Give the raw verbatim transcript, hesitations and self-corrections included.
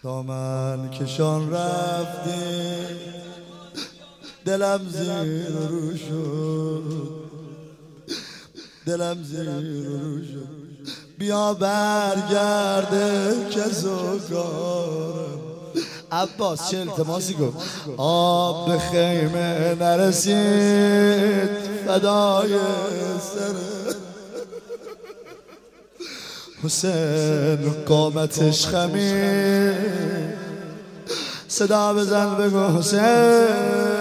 دامن کشان رفتی دلم زیر رو شد، دلم زیر رو شد. بیا برگرده که زوگارم. عباس چه التماسی گفت؟ آب به خیمه نرسید فدای سر حسین، قامتش خمید. صدا بزن بگو حسین.